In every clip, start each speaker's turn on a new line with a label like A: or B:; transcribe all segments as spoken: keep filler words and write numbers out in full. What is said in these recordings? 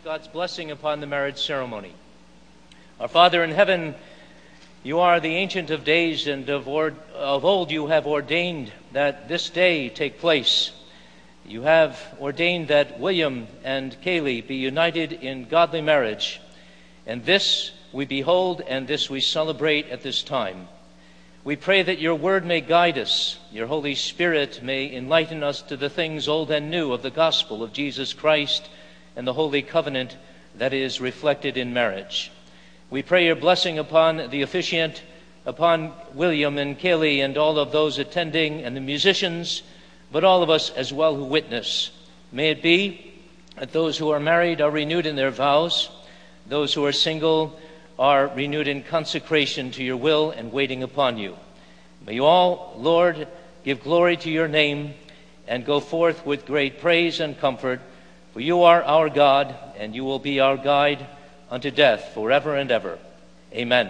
A: God's blessing upon the marriage ceremony. Our Father in heaven, you are the Ancient of Days, and of, or, of old you have ordained that this day take place. You have ordained that William and Kaylee be united in godly marriage, and this we behold and this we celebrate at this time. We pray that your word may guide us, your Holy Spirit may enlighten us to the things old and new of the gospel of Jesus Christ and the holy covenant that is reflected in marriage. We pray your blessing upon the officiant, upon William and Kaylee and all of those attending and the musicians, but all of us as well who witness. May it be that those who are married are renewed in their vows, those who are single are renewed in consecration to your will and waiting upon you. May you all, Lord, give glory to your name and go forth with great praise and comfort, for you are our God, and you will be our guide unto death forever and ever. Amen.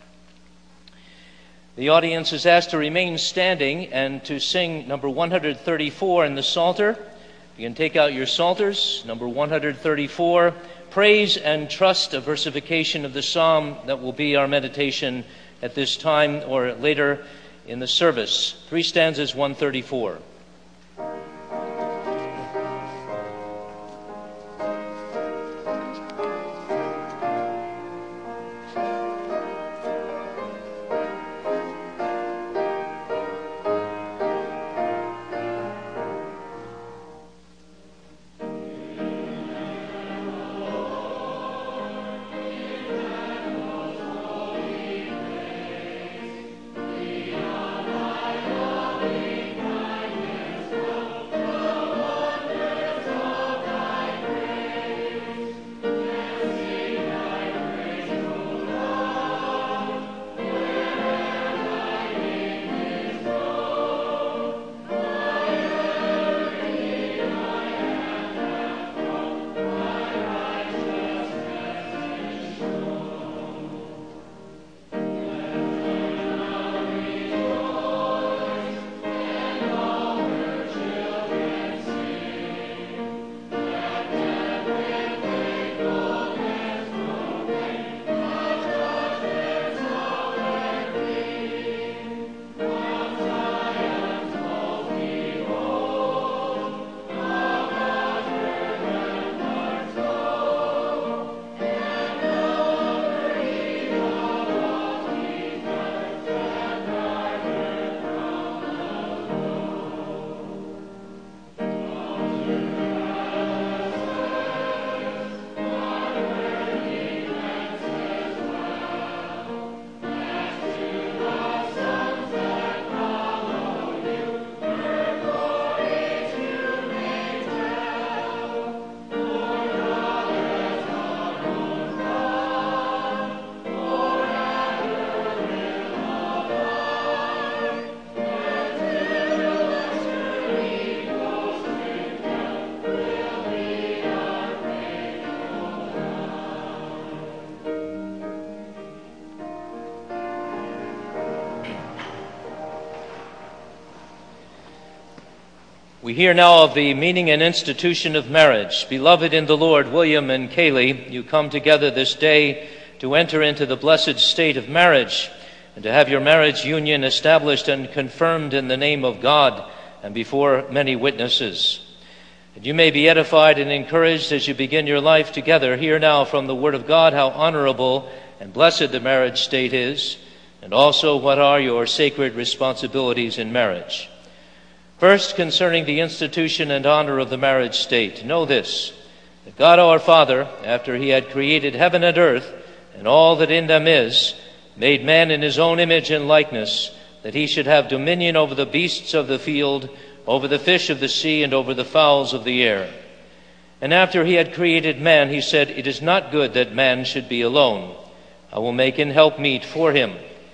A: The audience is asked to remain standing and to sing number one hundred thirty-four in the Psalter. You can take out your Psalters, number one hundred thirty-four, Praise and Trust, a versification of the psalm that will be our meditation at this time or later in the service. Three stanzas, one thirty-four. We hear now of the meaning and institution of marriage. Beloved in the Lord, William and Kaylee, you come together this day to enter into the blessed state of marriage and to have your marriage union established and confirmed in the name of God and before many witnesses. And you may be edified and encouraged as you begin your life together. Hear now from the Word of God how honorable and blessed the marriage state is, and also what are your sacred responsibilities in marriage. First, concerning the institution and honor of the marriage state, know this, that God our Father, after he had created heaven and earth and all that in them is, made man in his own image and likeness, that he should have dominion over the beasts of the field, over the fish of the sea, and over the fowls of the air. And after he had created man, he said, It is not good that man should be alone. I will make an helpmeet for him.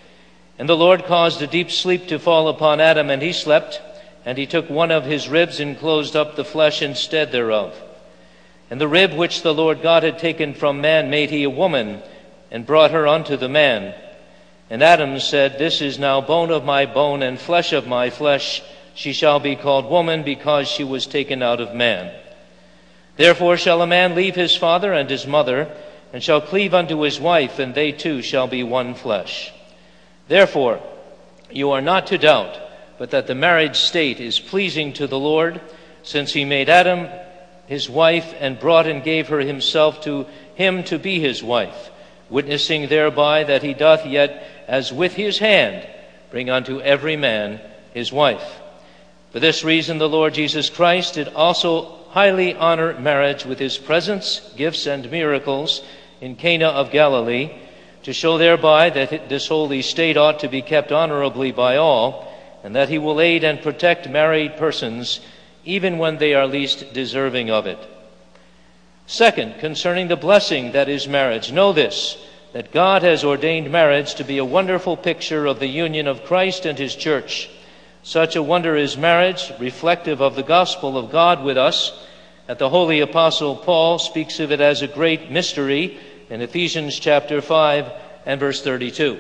A: And the Lord caused a deep sleep to fall upon Adam, and he slept. And he took one of his ribs and closed up the flesh instead thereof. And the rib which the Lord God had taken from man made he a woman, and brought her unto the man. And Adam said, This is now bone of my bone and flesh of my flesh. She shall be called woman, because she was taken out of man. Therefore shall a man leave his father and his mother, and shall cleave unto his wife, and they two shall be one flesh. Therefore you are not to doubt, but that the marriage state is pleasing to the Lord, since he made Adam his wife, and brought and gave her himself to him to be his wife, witnessing thereby that he doth yet as with his hand bring unto every man his wife. For this reason the Lord Jesus Christ did also highly honor marriage with his presence, gifts, and miracles in Cana of Galilee, to show thereby that this holy state ought to be kept honorably by all, and that he will aid and protect married persons even when they are least deserving of it. Second, concerning the blessing that is marriage, know this, that God has ordained marriage to be a wonderful picture of the union of Christ and his church. Such a wonder is marriage, reflective of the gospel of God with us, that the holy apostle Paul speaks of it as a great mystery in Ephesians chapter five and verse thirty-two.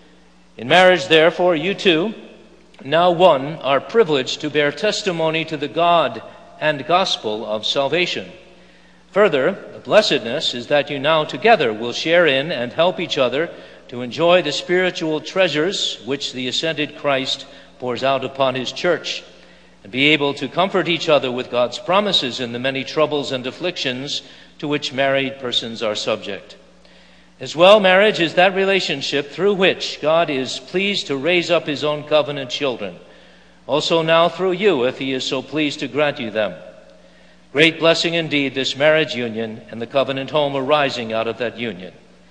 A: In marriage, therefore, you two, now one, are privileged to bear testimony to the God and gospel of salvation. Further, the blessedness is that you now together will share in and help each other to enjoy the spiritual treasures which the ascended Christ pours out upon his church, and be able to comfort each other with God's promises in the many troubles and afflictions to which married persons are subject. As well, marriage is that relationship through which God is pleased to raise up his own covenant children, also now through you, if he is so pleased to grant you them. Great blessing indeed, this marriage union and the covenant home arising out of that union.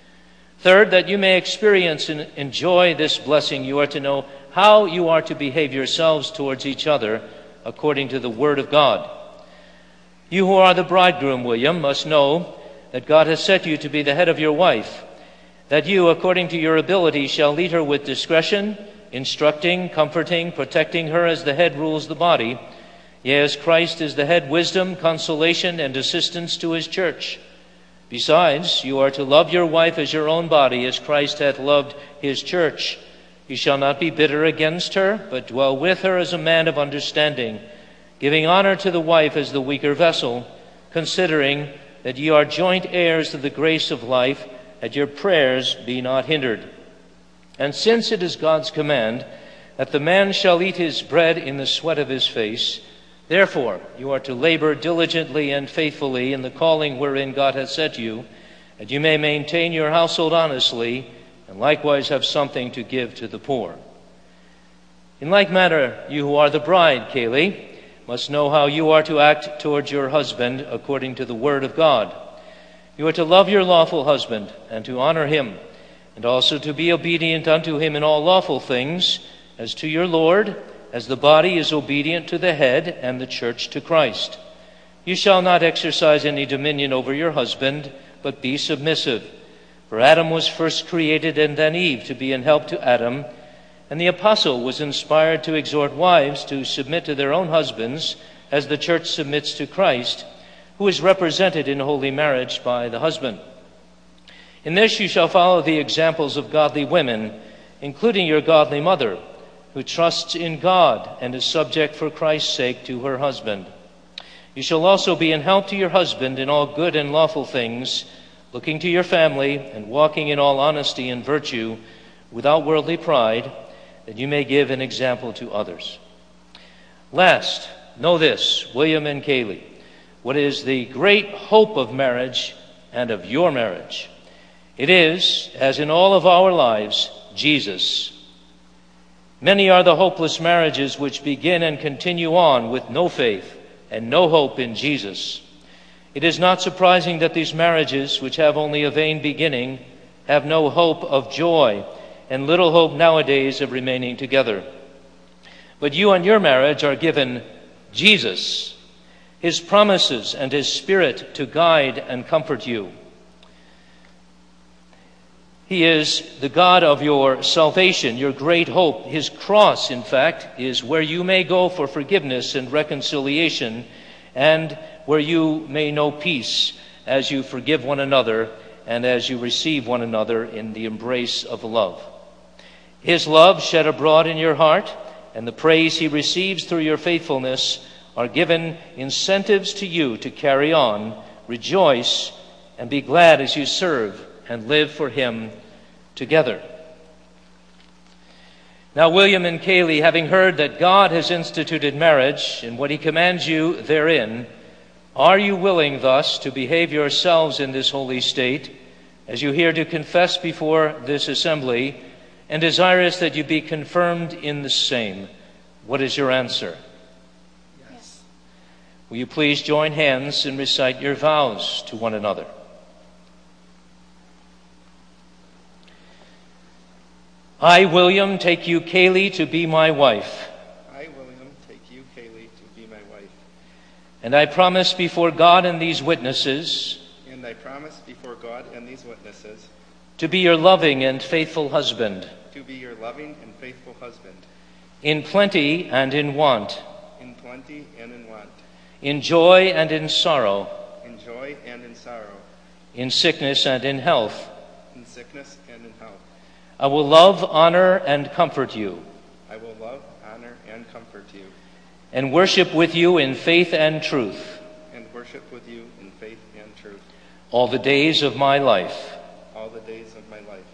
A: Third, that you may experience and enjoy this blessing, you are to know how you are to behave yourselves towards each other according to the word of God. You who are the bridegroom, William, must know that God has set you to be the head of your wife, that you, according to your ability, shall lead her with discretion, instructing, comforting, protecting her as the head rules the body, yea, as Christ is the head, wisdom, consolation, and assistance to his church. Besides, you are to love your wife as your own body, as Christ hath loved his church. You shall not be bitter against her, but dwell with her as a man of understanding, giving honor to the wife as the weaker vessel, considering that ye are joint heirs of the grace of life, that your prayers be not hindered. And since it is God's command that the man shall eat his bread in the sweat of his face, therefore you are to labor diligently and faithfully in the calling wherein God hath set you, that you may maintain your household honestly, and likewise have something to give to the poor. In like manner, you who are the bride, Kaylee, must know how you are to act towards your husband according to the word of God. You are to love your lawful husband, and to honor him, and also to be obedient unto him in all lawful things, as to your Lord, as the body is obedient to the head, and the church to Christ. You shall not exercise any dominion over your husband, but be submissive. For Adam was first created, and then Eve, to be an help to Adam. And the apostle was inspired to exhort wives to submit to their own husbands, as the church submits to Christ, who is represented in holy marriage by the husband. In this you shall follow the examples of godly women, including your godly mother, who trusts in God and is subject for Christ's sake to her husband. You shall also be an help to your husband in all good and lawful things, looking to your family and walking in all honesty and virtue, without worldly pride, that you may give an example to others. Last, know this, William and Kaylee, what is the great hope of marriage and of your marriage? It is, as in all of our lives, Jesus. Many are the hopeless marriages which begin and continue on with no faith and no hope in Jesus. It is not surprising that these marriages, which have only a vain beginning, have no hope of joy and little hope nowadays of remaining together. But you and your marriage are given Jesus, his promises and his Spirit to guide and comfort you. He is the God of your salvation, your great hope. His cross, in fact, is where you may go for forgiveness and reconciliation, and where you may know peace as you forgive one another and as you receive one another in the embrace of love. His love shed abroad in your heart, and the praise he receives through your faithfulness, are given incentives to you to carry on, rejoice, and be glad as you serve and live for him together. Now, William and Kaylee, having heard that God has instituted marriage and what he commands you therein, are you willing thus to behave yourselves in this holy state, as you hear to confess before this assembly, and desirous that you be confirmed in the same? What is your answer?
B: Yes.
A: Will you please join hands and recite your vows to one another? I, William, take you, Kaylee, to be my wife.
B: I, William, take you, Kaylee, to be my wife.
A: And I promise before God and these witnesses
B: And I promise before God and these witnesses
A: to be your loving and faithful husband,
B: to be your loving and faithful husband,
A: in plenty and in want,
B: in plenty and in want,
A: in joy and in sorrow,
B: in joy and in sorrow,
A: in sickness and in health.
B: in sickness and in health.
A: I will love, honor, and comfort you,
B: I will love, honor, and comfort you,
A: and worship with you in faith and truth
B: and worship with you in faith and truth,
A: all the days of my life.
B: all the days of my life.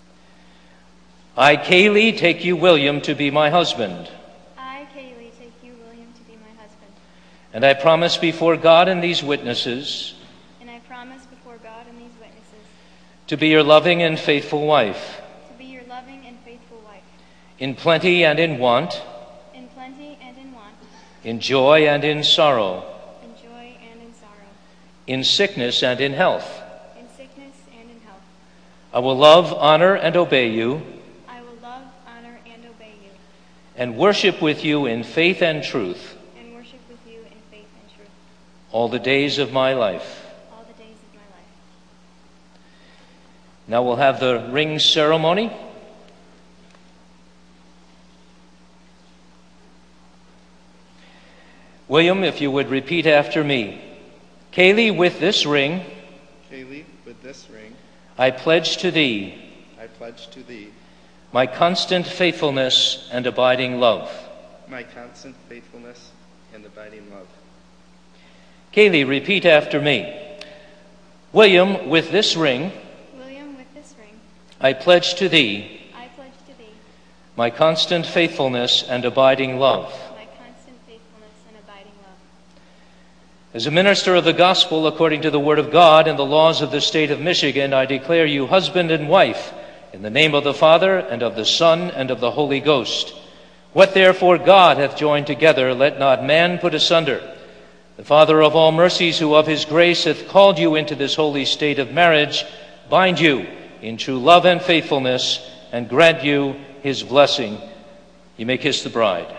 A: I, Kaylee, take you, William, to be my husband.
C: I, Kaylee, take you, William, to be my husband.
A: And I promise before God and these witnesses
C: And I promise before God and these witnesses
A: to be your loving and faithful wife,
C: to be your loving and faithful wife,
A: in plenty and in want,
C: in plenty and in want,
A: in joy and in sorrow,
C: in joy and in sorrow,
A: in sickness and in health.
C: in sickness and in health.
A: I will love, honor, and obey you,
C: I will love, honor, and obey you,
A: and worship with you in faith and truth
C: and worship with you in faith and truth,
A: all the days of my life.
C: all the days of my life.
A: Now we'll have the ring ceremony. William, if you would repeat after me. Kaylee, with this ring,
B: Kaylee, with this ring,
A: I pledge to thee
B: I pledge to thee
A: my constant faithfulness and abiding love.
B: my constant faithfulness and abiding love.
A: Kaylee, repeat after me. William, with this ring,
C: William, with this ring,
A: I pledge to thee
C: I pledge to thee
A: my constant faithfulness and abiding love.
C: my constant faithfulness and abiding love.
A: As a minister of the gospel according to the word of God and the laws of the state of Michigan, I declare you husband and wife in the name of the Father and of the Son and of the Holy Ghost. What therefore God hath joined together, let not man put asunder. The Father of all mercies, who of his grace hath called you into this holy state of marriage, bind you in true love and faithfulness, and grant you his blessing. You may kiss the bride.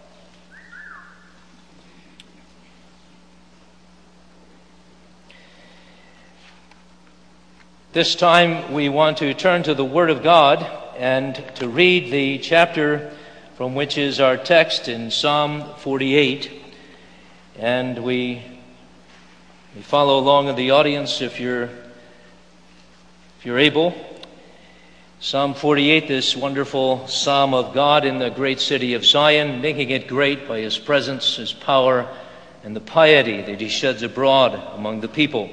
A: This time we want to turn to the Word of God and to read the chapter from which is our text in Psalm forty-eight. And we, we follow along in the audience if you're, if you're able. Psalm forty-eight, this wonderful psalm of God in the great city of Zion, making it great by his presence, his power, and the piety that he sheds abroad among the people.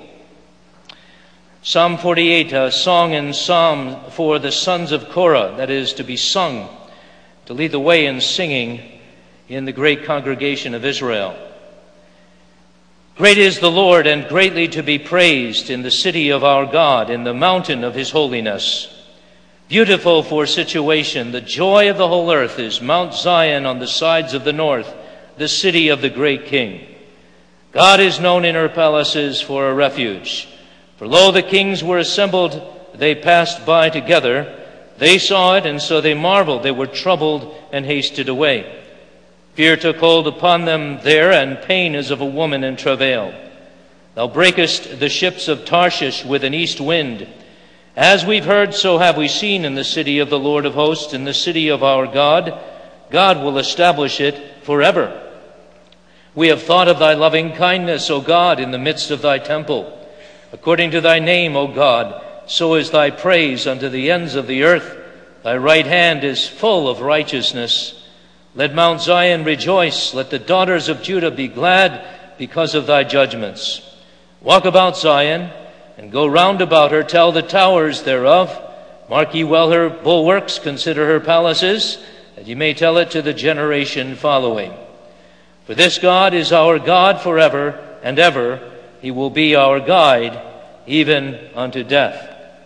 A: Psalm forty-eight, a song and psalm for the sons of Korah, that is, to be sung, to lead the way in singing in the great congregation of Israel. Great is the Lord, and greatly to be praised in the city of our God, in the mountain of his holiness. Beautiful for situation, the joy of the whole earth is Mount Zion on the sides of the north, the city of the great King. God is known in her palaces for a refuge. For lo, the kings were assembled, they passed by together. They saw it, and so they marveled. They were troubled and hasted away. Fear took hold upon them there, and pain as of a woman in travail. Thou breakest the ships of Tarshish with an east wind. As we've heard, so have we seen in the city of the Lord of hosts, in the city of our God. God will establish it forever. We have thought of thy loving kindness, O God, in the midst of thy temple. According to thy name, O God, so is thy praise unto the ends of the earth. Thy right hand is full of righteousness. Let Mount Zion rejoice. Let the daughters of Judah be glad because of thy judgments. Walk about Zion, and go round about her. Tell the towers thereof. Mark ye well her bulwarks. Consider her palaces, that ye may tell it to the generation following. For this God is our God forever and ever. He will be our guide, even unto death.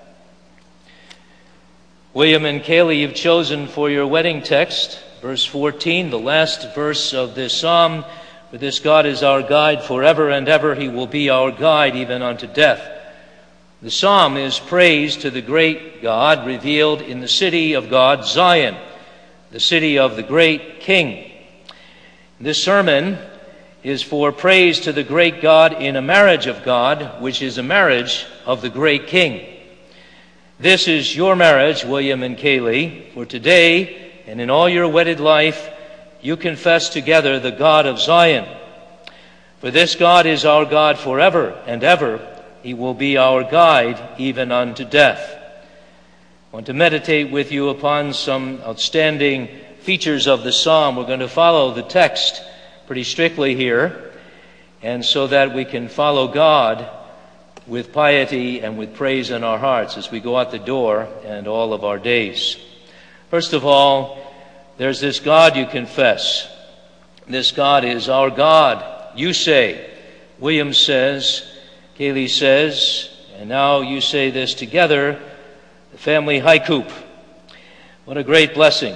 A: William and Kaylee, you've chosen for your wedding text, verse fourteen, the last verse of this psalm. For this God is our guide forever and ever. He will be our guide, even unto death. The psalm is praise to the great God revealed in the city of God, Zion, the city of the great King. This sermon is for praise to the great God in a marriage of God, which is a marriage of the great King. This is your marriage, William and Kaylee, for today and in all your wedded life, you confess together the God of Zion. For this God is our God forever and ever. He will be our guide even unto death. I want to meditate with you upon some outstanding features of the psalm. We're going to follow the text pretty strictly here, and so that we can follow God with piety and with praise in our hearts as we go out the door and all of our days. First of all, there's this God you confess. This God is our God. You say. William says, Kaylee says, and now you say this together, the family haiku. What a great blessing.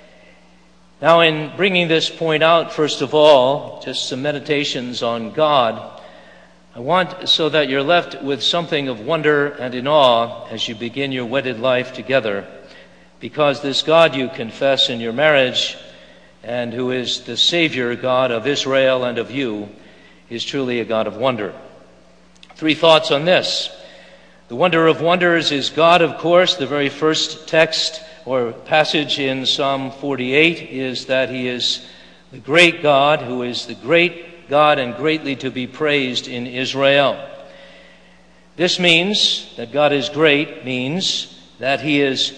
A: Now, in bringing this point out, first of all, just some meditations on God, I want so that you're left with something of wonder and in awe as you begin your wedded life together, because this God you confess in your marriage, and who is the Savior God of Israel and of you, is truly a God of wonder. Three thoughts on this. The wonder of wonders is God, of course. The very first text or passage in Psalm forty-eight is that he is the great God, who is the great God and greatly to be praised in Israel. This means that God is great, means that he is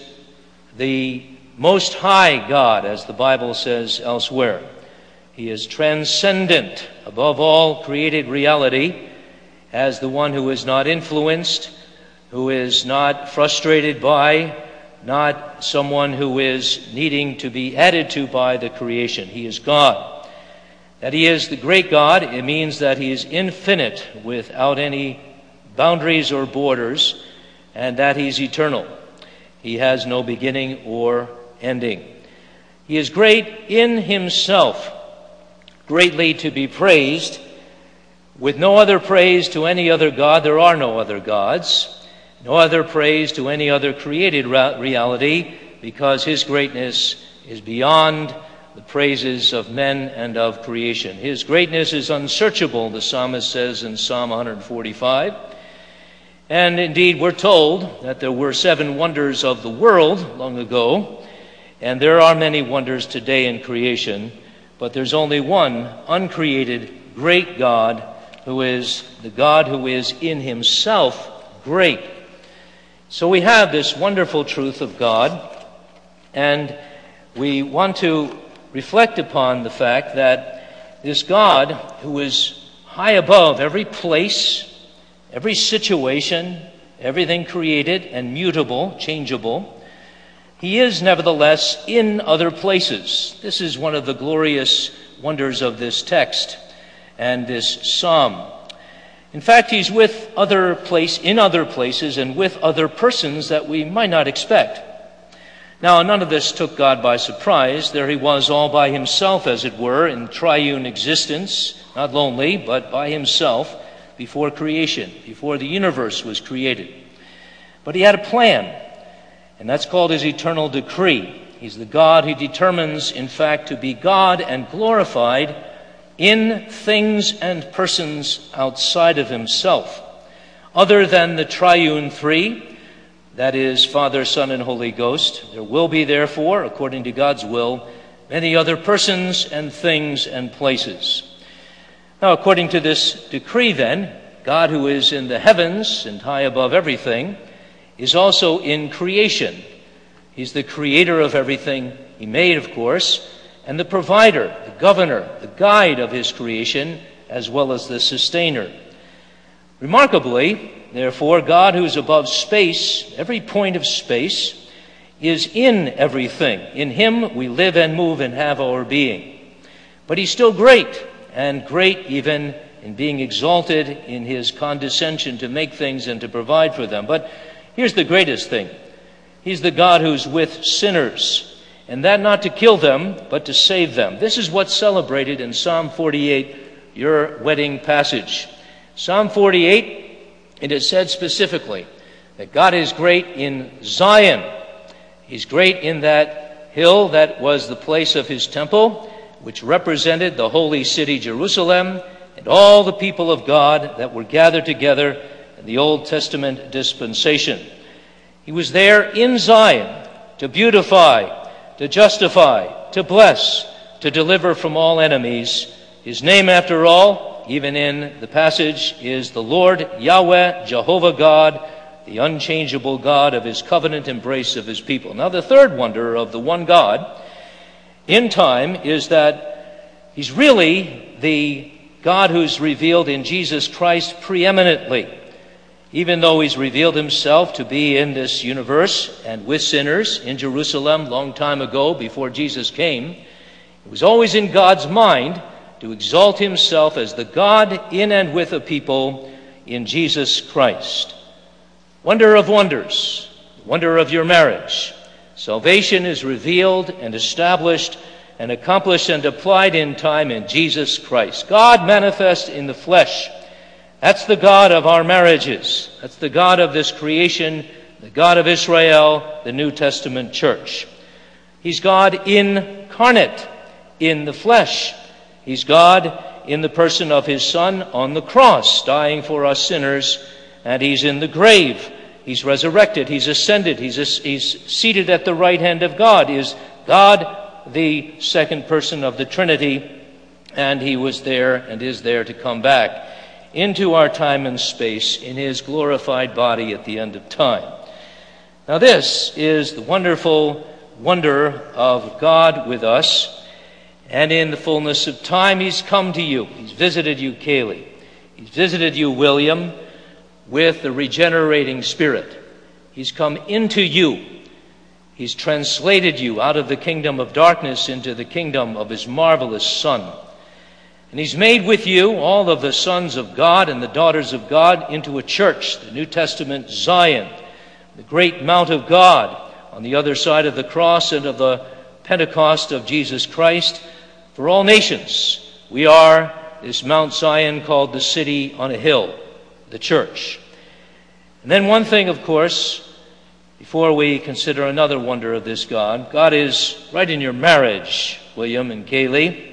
A: the most high God, as the Bible says elsewhere. He is transcendent above all created reality, as the one who is not influenced, who is not frustrated by, not someone who is needing to be added to by the creation. He is God. That he is the great God, it means that he is infinite without any boundaries or borders, and that he's eternal. He has no beginning or ending. He is great in himself, greatly to be praised, with no other praise to any other God. There are no other gods, no other praise to any other created reality, because his greatness is beyond the praises of men and of creation. His greatness is unsearchable, the psalmist says in Psalm one forty-five. And indeed, we're told that there were seven wonders of the world long ago, and there are many wonders today in creation, but there's only one uncreated great God, who is the God who is in himself great. So we have this wonderful truth of God, and we want to reflect upon the fact that this God, who is high above every place, every situation, everything created and mutable, changeable, he is nevertheless in other places. This is one of the glorious wonders of this text and this psalm. In fact, he's with other place, in other places and with other persons that we might not expect. Now, none of this took God by surprise. There he was all by himself, as it were, in triune existence, not lonely, but by himself before creation, before the universe was created. But he had a plan, and that's called his eternal decree. He's the God who determines, in fact, to be God and glorified in things and persons outside of himself, other than the triune three, that is, Father, Son, and Holy Ghost. There will be, therefore, according to God's will, many other persons and things and places. Now, according to this decree, then, God, who is in the heavens and high above everything, is also in creation. He's the creator of everything he made, of course, and the provider, the governor, the guide of his creation, as well as the sustainer. Remarkably, therefore, God, who is above space, every point of space, is in everything. In him we live and move and have our being. But he's still great, and great even in being exalted in his condescension to make things and to provide for them. But here's the greatest thing. He's the God who's with sinners, and that not to kill them, but to save them. This is what's celebrated in Psalm forty-eight, your wedding passage. Psalm forty-eight, it is said specifically that God is great in Zion. He's great in that hill that was the place of his temple, which represented the holy city Jerusalem and all the people of God that were gathered together in the Old Testament dispensation. He was there in Zion to beautify, to justify, to bless, to deliver from all enemies. His name, after all, even in the passage, is the Lord Yahweh, Jehovah God, the unchangeable God of his covenant embrace of his people. Now, the third wonder of the one God in time is that he's really the God who's revealed in Jesus Christ preeminently. Even though he's revealed himself to be in this universe and with sinners in Jerusalem long time ago before Jesus came, it was always in God's mind to exalt himself as the God in and with a people in Jesus Christ. Wonder of wonders, wonder of your marriage. Salvation is revealed and established and accomplished and applied in time in Jesus Christ. God manifest in the flesh. That's the God of our marriages. That's the God of this creation, the God of Israel, the New Testament church. He's God incarnate in the flesh. He's God in the person of his Son on the cross, dying for us sinners, and he's in the grave. He's resurrected. He's ascended. He's, he's seated at the right hand of God. Is God the second person of the Trinity? And he was there and is there to come back into our time and space in his glorified body at the end of time. Now this is the wonderful wonder of God with us, and in the fullness of time he's come to you. He's visited you, Kaylee. He's visited you, William, with the regenerating Spirit. He's come into you. He's translated you out of the kingdom of darkness into the kingdom of his marvelous Son. And he's made with you all of the sons of God and the daughters of God into a church, the New Testament Zion, the great Mount of God on the other side of the cross and of the Pentecost of Jesus Christ for all nations. We are this Mount Zion called the city on a hill, the church. And then one thing, of course, before we consider another wonder of this God, God is right in your marriage, William and Kaylee.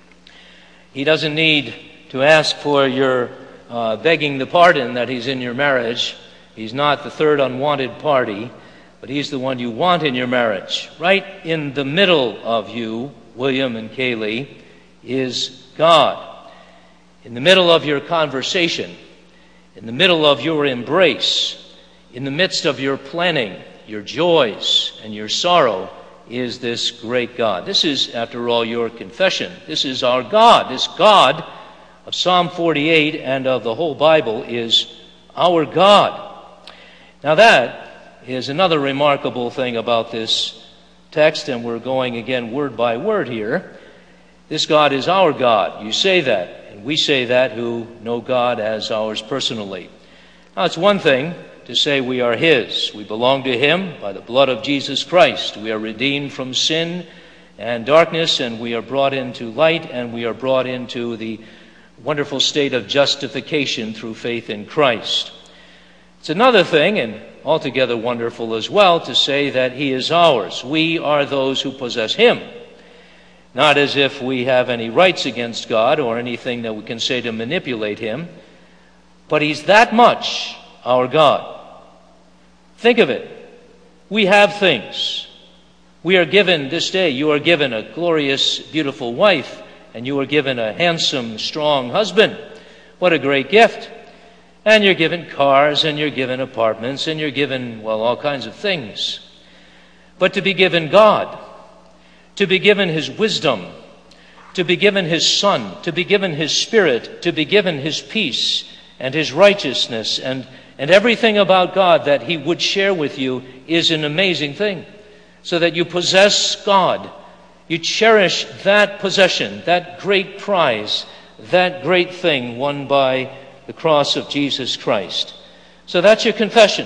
A: He doesn't need to ask for your uh, begging the pardon that he's in your marriage. He's not the third unwanted party, but he's the one you want in your marriage. Right in the middle of you, William and Kaylee, is God. In the middle of your conversation, in the middle of your embrace, in the midst of your planning, your joys and your sorrow, is this great God. This is, after all, your confession. This is our God. This God of Psalm forty-eight and of the whole Bible is our God. Now that is another remarkable thing about this text, and we're going again word by word here. This God is our God. You say that, and we say that who know God as ours personally. Now it's one thing to say we are his. We belong to him by the blood of Jesus Christ. We are redeemed from sin and darkness, and we are brought into light, and we are brought into the wonderful state of justification through faith in Christ. It's another thing, and altogether wonderful as well, to say that he is ours. We are those who possess him. Not as if we have any rights against God or anything that we can say to manipulate him, but he's that much our God. Think of it. We have things. We are given this day, you are given a glorious, beautiful wife, and you are given a handsome, strong husband. What a great gift. And you're given cars, and you're given apartments, and you're given, well, all kinds of things. But to be given God, to be given his wisdom, to be given his Son, to be given his Spirit, to be given his peace and his righteousness, and, and everything about God that he would share with you is an amazing thing. So that you possess God, you cherish that possession, that great prize, that great thing won by the cross of Jesus Christ. So that's your confession.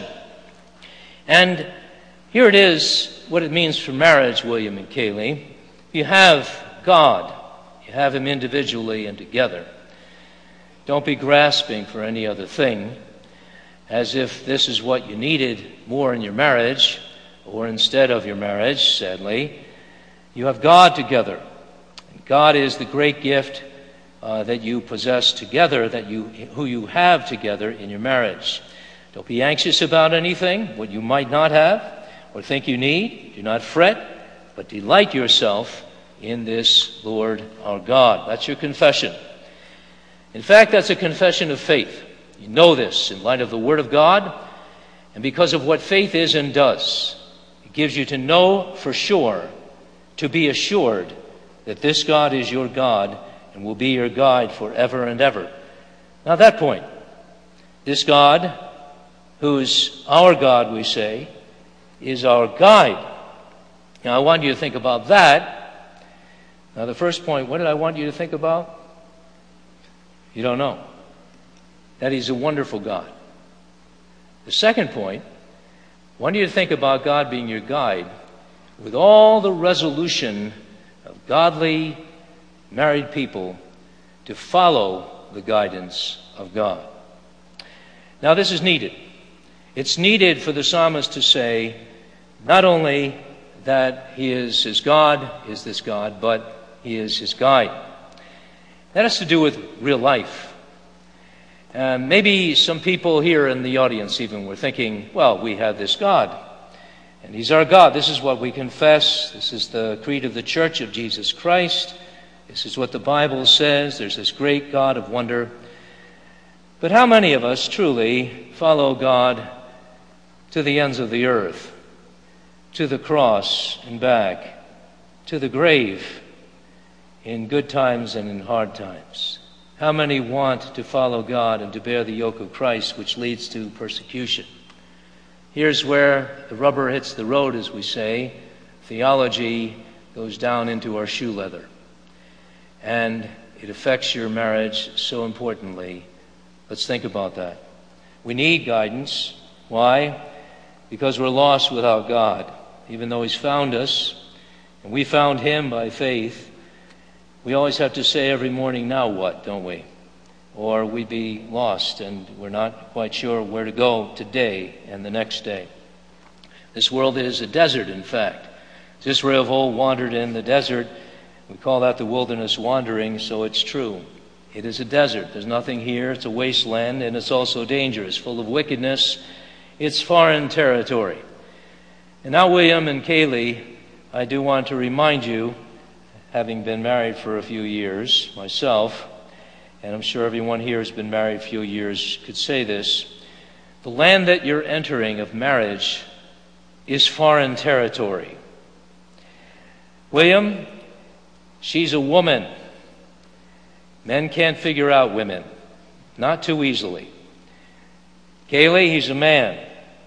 A: And here it is, what it means for marriage, William and Kaylee. You have God. You have him individually and together. Don't be grasping for any other thing, as if this is what you needed more in your marriage, or instead of your marriage, sadly. You have God together. God is the great gift uh, that you possess together, that you who you have together in your marriage. Don't be anxious about anything, what you might not have or think you need. Do not fret, but delight yourself in this Lord our God. That's your confession. In fact, that's a confession of faith. You know this in light of the Word of God, and because of what faith is and does. It gives you to know for sure, to be assured that this God is your God and will be your guide forever and ever. Now at that point, this God, who's our God, we say, is our guide. Now I want you to think about that. Now the first point, what did I want you to think about? You don't know. That he's a wonderful God. The second point, I want you to think about God being your guide with all the resolution of godly married people to follow the guidance of God. Now this is needed. It's needed for the psalmist to say not only that he is his God, is this God, but he is his guide. That has to do with real life. Uh, maybe some people here in the audience even were thinking, well, we have this God, and he's our God. This is what we confess. This is the creed of the Church of Jesus Christ. This is what the Bible says. There's this great God of wonder. But how many of us truly follow God to the ends of the earth, to the cross and back, to the grave, in good times and in hard times? How many want to follow God and to bear the yoke of Christ, which leads to persecution? Here's where the rubber hits the road, as we say. Theology goes down into our shoe leather. And it affects your marriage so importantly. Let's think about that. We need guidance. Why? Because we're lost without God. Even though he's found us, and we found him by faith, we always have to say every morning, now what, don't we? Or we'd be lost and we're not quite sure where to go today and the next day. This world is a desert, in fact. As Israel of old wandered in the desert, we call that the wilderness wandering, so it's true. It is a desert. There's nothing here. It's a wasteland, and it's also dangerous, full of wickedness. It's foreign territory. And now, William and Kaylee, I do want to remind you, having been married for a few years myself, and I'm sure everyone here has been married a few years could say this, the land that you're entering of marriage is foreign territory. William, she's a woman. Men can't figure out women, not too easily. Kaylee, he's a man.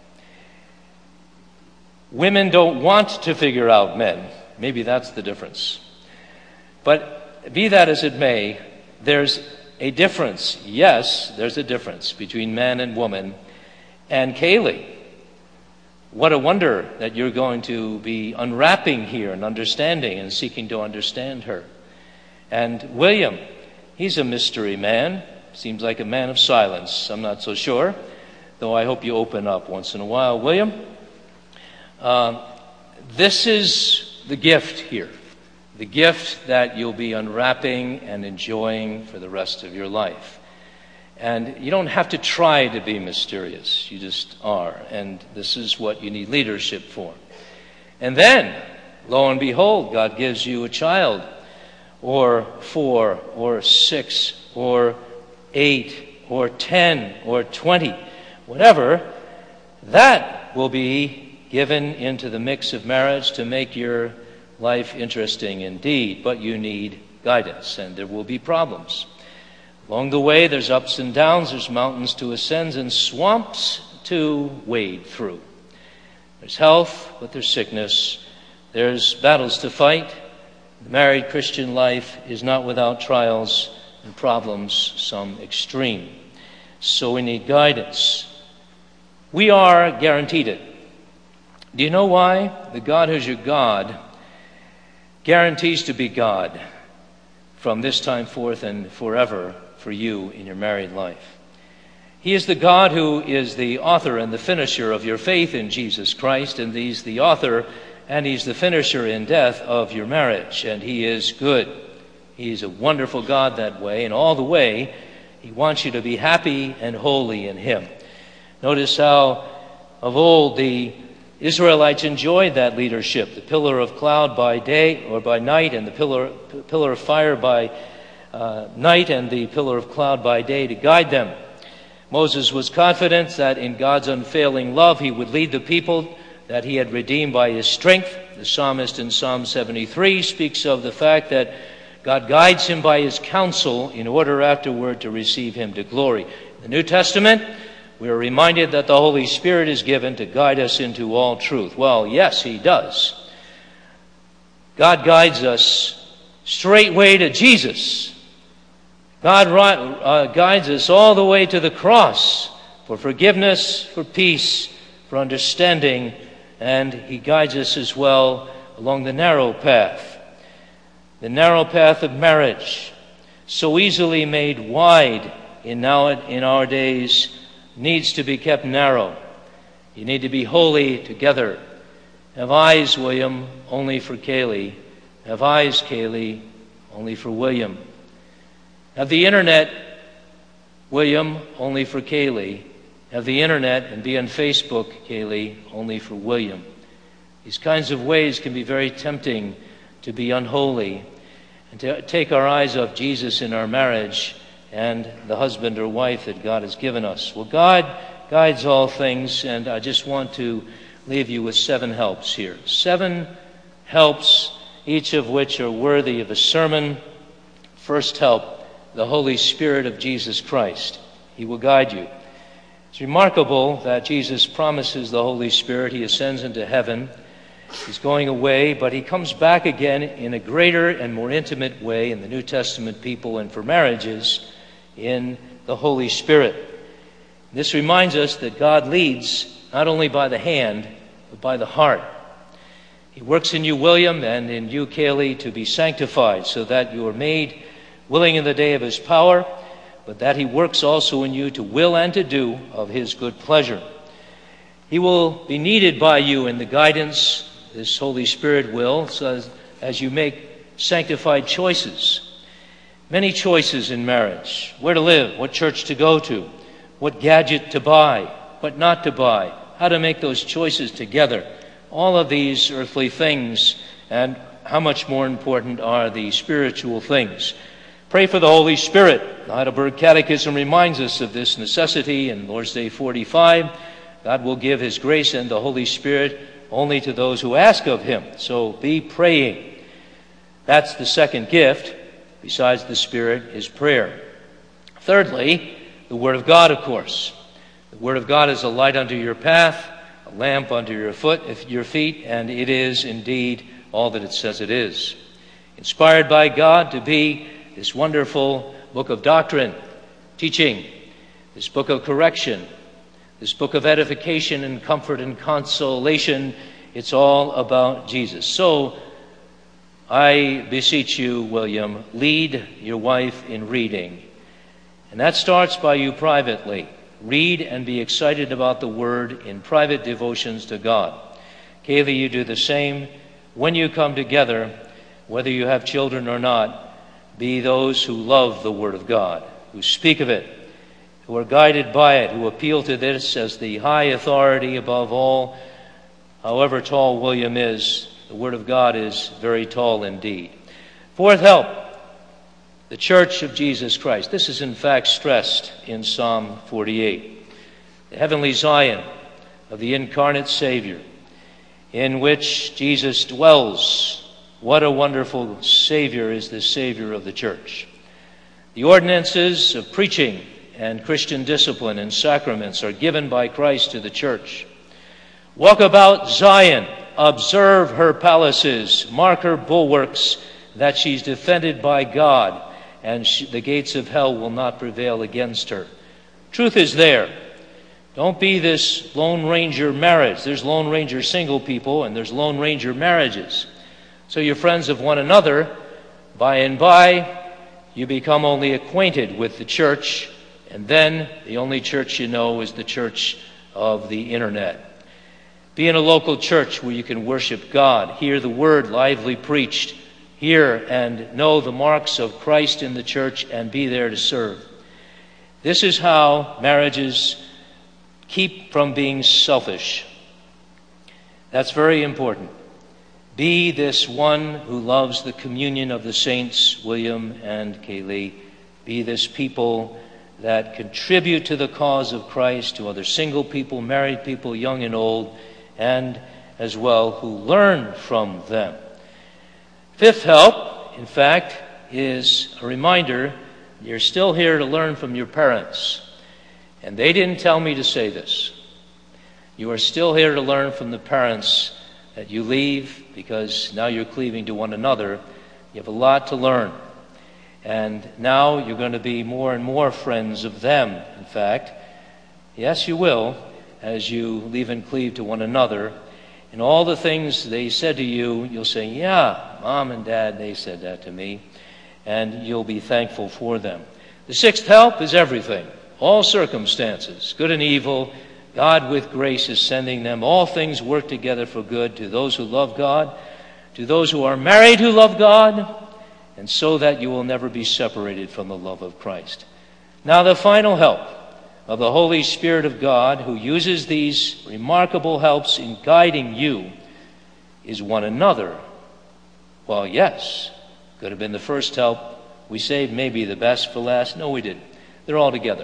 A: Women don't want to figure out men. Maybe that's the difference. But be that as it may, there's a difference. Yes, there's a difference between man and woman. And Kaylee, what a wonder that you're going to be unwrapping here and understanding and seeking to understand her. And William, he's a mystery man. Seems like a man of silence. I'm not so sure, though I hope you open up once in a while. William, uh, this is the gift here. The gift that you'll be unwrapping and enjoying for the rest of your life. And you don't have to try to be mysterious. You just are. And this is what you need leadership for. And then, lo and behold, God gives you a child, or four, or six, or eight, or ten, or twenty, whatever. That will be given into the mix of marriage to make your life interesting indeed, but you need guidance, and there will be problems. Along the way, there's ups and downs, there's mountains to ascend and swamps to wade through. There's health, but there's sickness. There's battles to fight. The married Christian life is not without trials and problems, some extreme. So we need guidance. We are guaranteed it. Do you know why? The God who's your God guarantees to be God from this time forth and forever for you in your married life. He is the God who is the author and the finisher of your faith in Jesus Christ, and He's the author and He's the finisher in death of your marriage, and He is good. He's a wonderful God that way, and all the way He wants you to be happy and holy in Him. Notice how of old the Israelites enjoyed that leadership, the pillar of cloud by day or by night, and the pillar, pillar of fire by uh, night, and the pillar of cloud by day to guide them. Moses was confident that in God's unfailing love He would lead the people that He had redeemed by His strength. The psalmist in Psalm seventy-three speaks of the fact that God guides him by His counsel in order afterward to receive him to glory. In the New Testament, we are reminded that the Holy Spirit is given to guide us into all truth. Well, yes, He does. God guides us straightway to Jesus. God uh, guides us all the way to the cross for forgiveness, for peace, for understanding, and He guides us as well along the narrow path. The narrow path of marriage, so easily made wide in, now, in our days, needs to be kept narrow. You need to be holy together. Have eyes, William, only for Kaylee. Have eyes, Kaylee, only for William. Have the internet, William, only for Kaylee. Have the internet and be on Facebook, Kaylee, only for William. These kinds of ways can be very tempting to be unholy and to take our eyes off Jesus in our marriage and the husband or wife that God has given us. Well, God guides all things, and I just want to leave you with seven helps here. Seven helps, each of which are worthy of a sermon. First help, the Holy Spirit of Jesus Christ. He will guide you. It's remarkable that Jesus promises the Holy Spirit. He ascends into heaven. He's going away, but He comes back again in a greater and more intimate way in the New Testament people and for marriages in the Holy Spirit. This reminds us that God leads not only by the hand, but by the heart. He works in you, William, and in you, Kaylee, to be sanctified so that you are made willing in the day of His power, but that He works also in you to will and to do of His good pleasure. He will be needed by you in the guidance this Holy Spirit will, so as, as you make sanctified choices. Many choices in marriage. Where to live, what church to go to, what gadget to buy, what not to buy, how to make those choices together. All of these earthly things, and how much more important are the spiritual things. Pray for the Holy Spirit. The Heidelberg Catechism reminds us of this necessity in Lord's Day forty-five. God will give His grace and the Holy Spirit only to those who ask of Him. So be praying. That's the second gift, besides the Spirit, is prayer. Thirdly, the Word of God, of course. The Word of God is a light unto your path, a lamp unto your foot, your feet, and it is indeed all that it says it is. Inspired by God to be this wonderful book of doctrine, teaching, this book of correction, this book of edification and comfort and consolation. It's all about Jesus. So I beseech you, William, lead your wife in reading. And that starts by you privately. Read and be excited about the Word in private devotions to God. Kaylee, you do the same. When you come together, whether you have children or not, be those who love the Word of God, who speak of it, who are guided by it, who appeal to this as the high authority above all. However tall William is, the Word of God is very tall indeed. Fourth help, the Church of Jesus Christ. This is in fact stressed in Psalm forty-eight. The heavenly Zion of the incarnate Savior, in which Jesus dwells What a wonderful Savior is the Savior of the church. The ordinances of preaching and Christian discipline and sacraments are given by Christ to the church. Walk about Zion, observe her palaces, mark her bulwarks, that she's defended by God, and she, the gates of hell will not prevail against her. Truth is there. Don't be this Lone Ranger marriage. There's Lone Ranger single people, and there's Lone Ranger marriages. So you're friends of one another. By and by, you become only acquainted with the church, and then the only church you know is the church of the internet. Be in a local church where you can worship God, hear the word lively preached, hear and know the marks of Christ in the church, and be there to serve. This is how marriages keep from being selfish. That's very important. Be this one who loves the communion of the saints, William and Kaylee. Be this people that contribute to the cause of Christ, to other single people, married people, young and old, and as well who learn from them. Fifth help, in fact, is a reminder you're still here to learn from your parents. And they didn't tell me to say this. You are still here to learn from the parents that you leave because now you're cleaving to one another. You have a lot to learn. And now you're going to be more and more friends of them, in fact. Yes, you will, as you leave and cleave to one another. And all the things they said to you, you'll say, yeah, Mom and Dad, they said that to me. And you'll be thankful for them. The sixth help is everything. All circumstances, good and evil, God with grace is sending them. All things work together for good to those who love God, to those who are married who love God, and so that you will never be separated from the love of Christ. Now the final help of the Holy Spirit of God, who uses these remarkable helps in guiding you, is one another. Well, yes, could have been the first help. We saved maybe the best for last. No, we didn't. They're all together.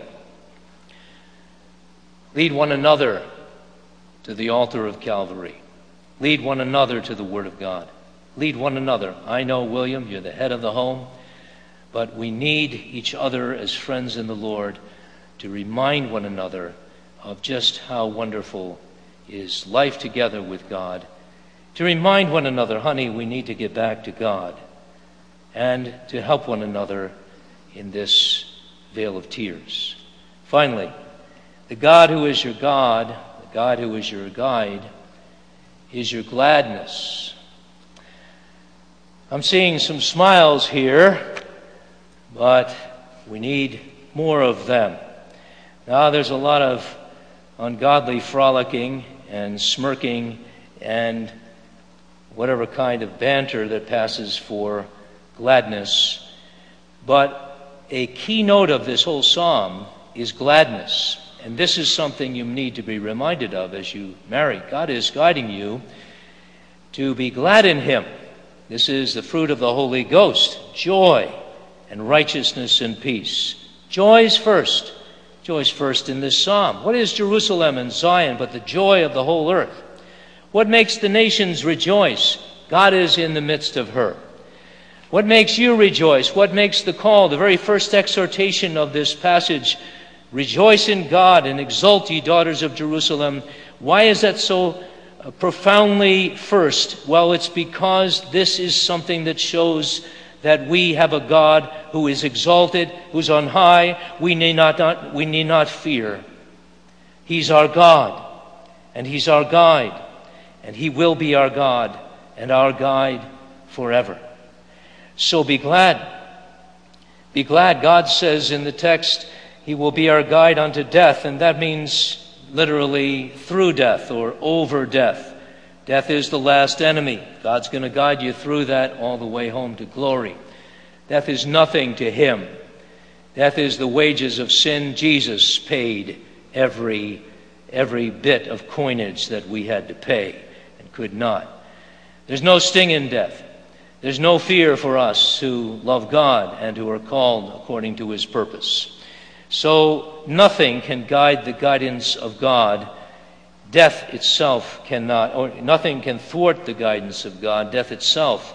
A: Lead one another to the altar of Calvary. Lead one another to the Word of God. Lead one another. I know, William, you're the head of the home, but we need each other as friends in the Lord to remind one another of just how wonderful is life together with God. To remind one another, honey, we need to get back to God. And to help one another in this vale of tears. Finally, the God who is your God, the God who is your guide, is your gladness. I'm seeing some smiles here, but we need more of them. Now there's a lot of ungodly frolicking and smirking and whatever kind of banter that passes for gladness. But a keynote of this whole psalm is gladness. And this is something you need to be reminded of as you marry. God is guiding you to be glad in Him. This is the fruit of the Holy Ghost, joy and righteousness and peace. Joy's first. Joy's first in this psalm. What is Jerusalem and Zion but the joy of the whole earth? What makes the nations rejoice? God is in the midst of her. What makes you rejoice? What makes the call, the very first exhortation of this passage, rejoice in God and exult, ye daughters of Jerusalem. Why is that so uh, profoundly first? Well, it's because this is something that shows that we have a God who is exalted, who's on high. We need not, not, we need not fear. He's our God, and He's our guide, and He will be our God and our guide forever. So be glad. Be glad. God says in the text, He will be our guide unto death, and that means literally through death or over death. Death is the last enemy. God's going to guide you through that all the way home to glory. Death is nothing to Him. Death is the wages of sin. Jesus paid every, every bit of coinage that we had to pay and could not. There's no sting in death. There's no fear for us who love God and who are called according to His purpose. So nothing can guide the guidance of God. Death itself cannot, or nothing can thwart the guidance of God. Death itself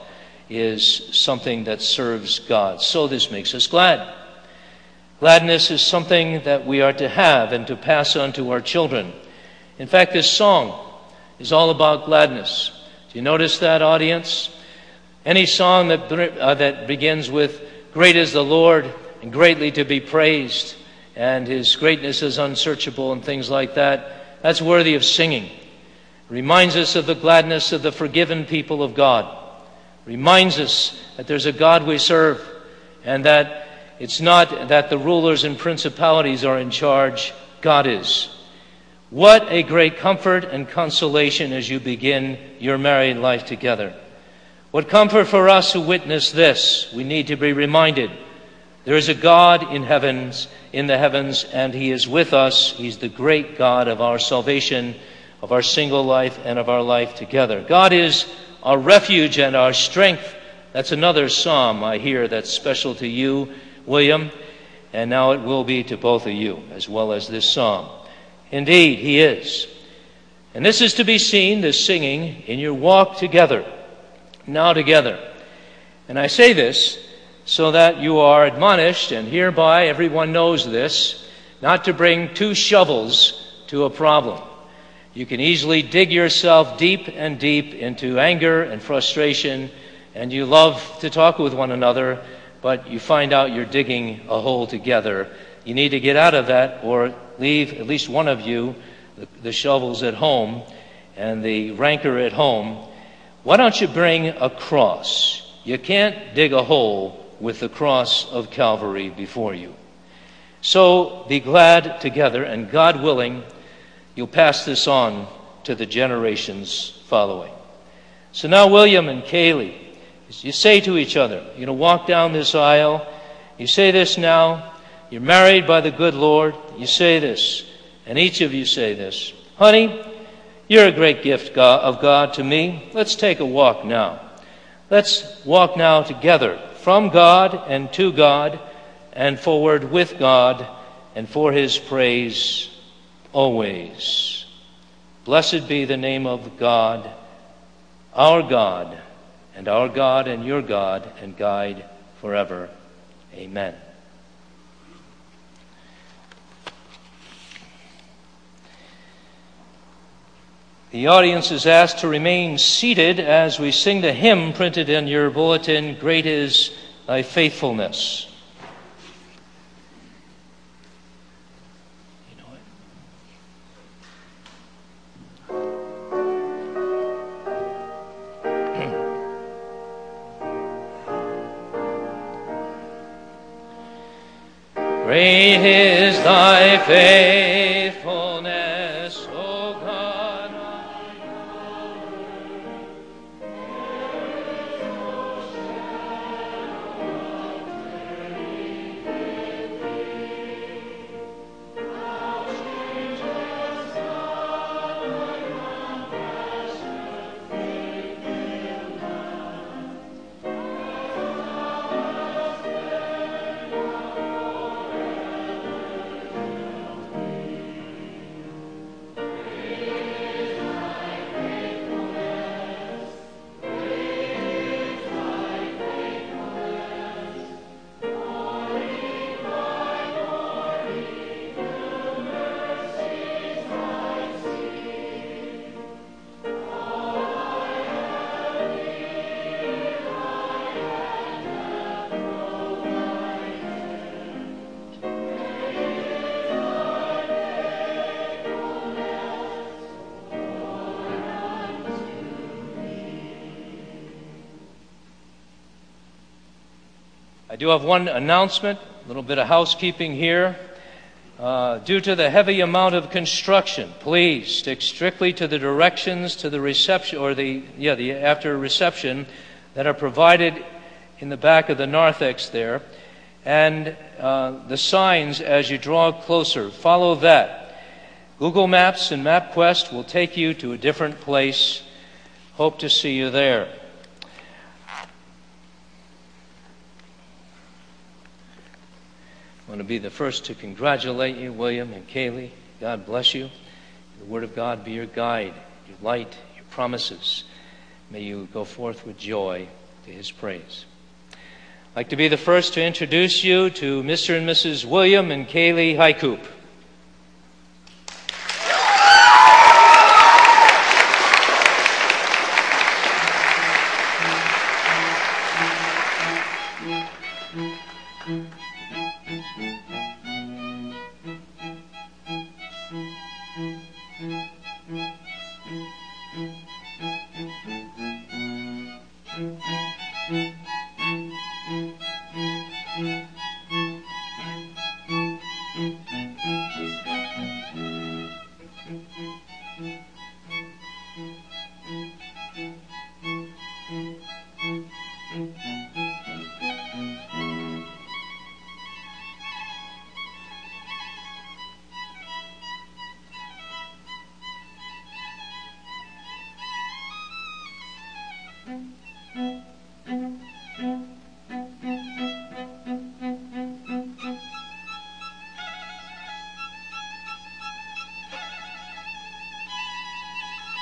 A: is something that serves God. So this makes us glad. Gladness is something that we are to have and to pass on to our children. In fact, this song is all about gladness. Do you notice that, audience? Any song that uh, that begins with "Great is the Lord and greatly to be praised," and His greatness is unsearchable and things like that, that's worthy of singing. It reminds us of the gladness of the forgiven people of God. It reminds us that there's a God we serve, and that it's not that the rulers and principalities are in charge. God is. What a great comfort and consolation as you begin your married life together. What comfort for us who witness this. We need to be reminded there is a God in heavens, in the heavens, and He is with us. He's the great God of our salvation, of our single life, and of our life together. God is our refuge and our strength. That's another psalm I hear that's special to you, William, and now it will be to both of you, as well as this psalm. Indeed, He is. And this is to be seen, this singing, in your walk together, now together. And I say this so that you are admonished, and hereby everyone knows this, not to bring two shovels to a problem. You can easily dig yourself deep and deep into anger and frustration, and you love to talk with one another, but you find out you're digging a hole together. You need to get out of that, or leave at least one of you the, the shovels at home and the rancor at home. Why don't you bring a cross? You can't dig a hole with the cross of Calvary before you. So be glad together, and God willing, you'll pass this on to the generations following. So now, William and Kaylee, you say to each other, you're going to walk down this aisle. You say this now. You're married by the good Lord. You say this, and each of you say this. Honey, you're a great gift of God to me. Let's take a walk now. Let's walk now together from God and to God and forward with God and for His praise always. Blessed be the name of God, our God, and our God and your God and guide forever. Amen. The audience is asked to remain seated as we sing the hymn printed in your bulletin, "Great is Thy Faithfulness." You know it. Great is Thy faithfulness, O God. I do have one announcement, a little bit of housekeeping here. Uh, due to the heavy amount of construction, please stick strictly to the directions to the reception, or the, yeah, the after reception that are provided in the back of the narthex there. And uh, the signs as you draw closer, follow that. Google Maps and MapQuest will take you to a different place. Hope to see you there. I want to be the first to congratulate you, William and Kaylee. God bless you. The Word of God be your guide, your light, your promises. May you go forth with joy to his praise. I'd like to be the first to introduce you to Mister and Missus William and Kaylee Highcoop.
D: Mm-hmm.